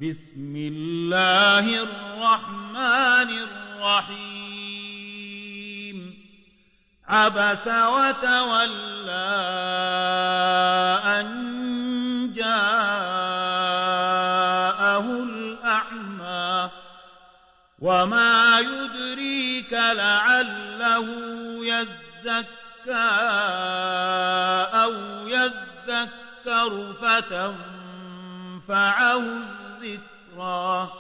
بسم الله الرحمن الرحيم عبس وتولى أن جاءه الأعمى وما يدريك لعله يزكى أو يذكر فتنفعه الذكرى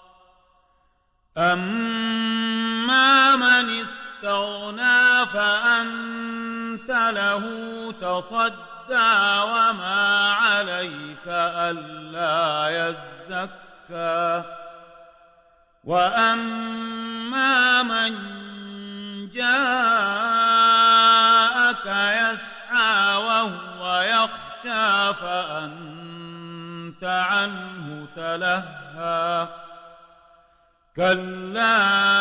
أما من استغنى فأنت له تصدى وما عليك ألا يزكى وأما من جاءك يسعى وهو يخشى فأنت عنه تلهى كلا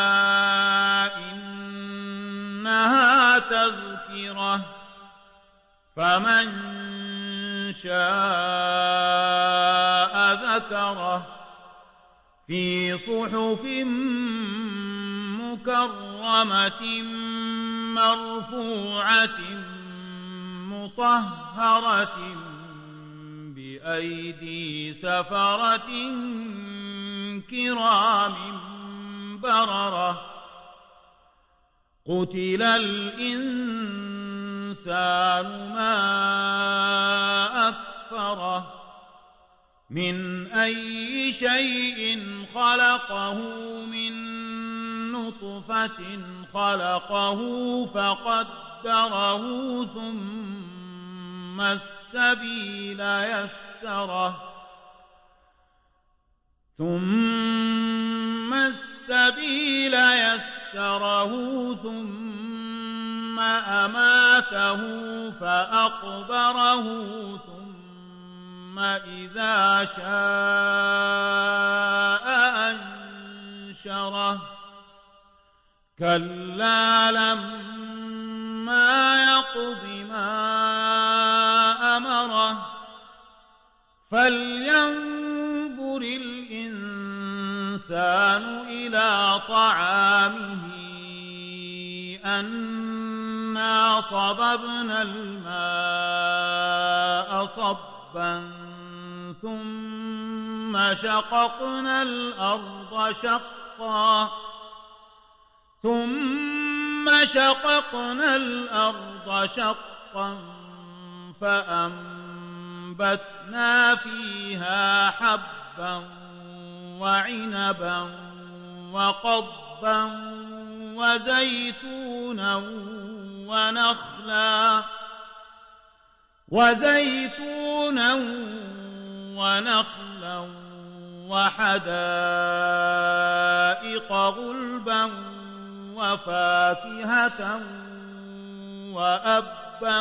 إنها تذكرة فمن شاء ذكره في صحف مكرمة مرفوعة مطهرة بأيدي سفرة كرام بررة قتل الإنسان ما أكفره من أي شيء خلقه من نطفة خلقه فقدره ثم السبيل يسره ثم أماته فأقبره ثم إذا شاء أنشره كلا لما يقض ما أمره فلينظر الإنسان إلى طعامه أنا صببنا الماء صبا ثم شققنا الأرض شقا فأنبتنا فيها حبا وعنبا وقضبا وزيتونا ونخلا وحدائق غلبا وفاكهة وأبا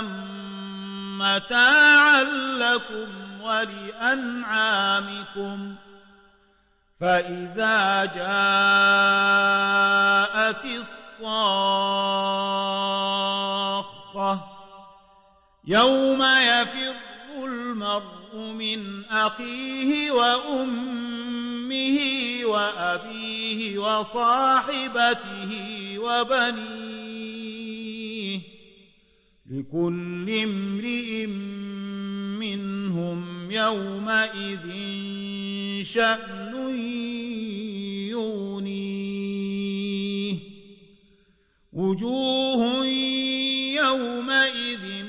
متاعا لكم ولأنعامكم فإذا جاءت الصاخة يوم يفر المرء من أخيه وأمه وأبيه وصاحبته وبنيه لكل امرئ منهم يومئذ شأن يغنيه وجوه يومئذ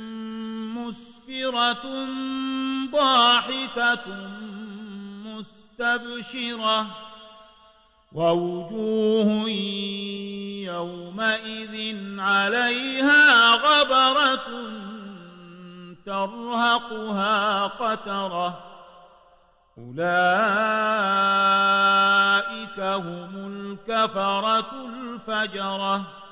مسفرة ضاحكة مستبشرة ووجوه يومئذ عليها غبرة ترهقها قترة أولئك هم الكفرة الفجرة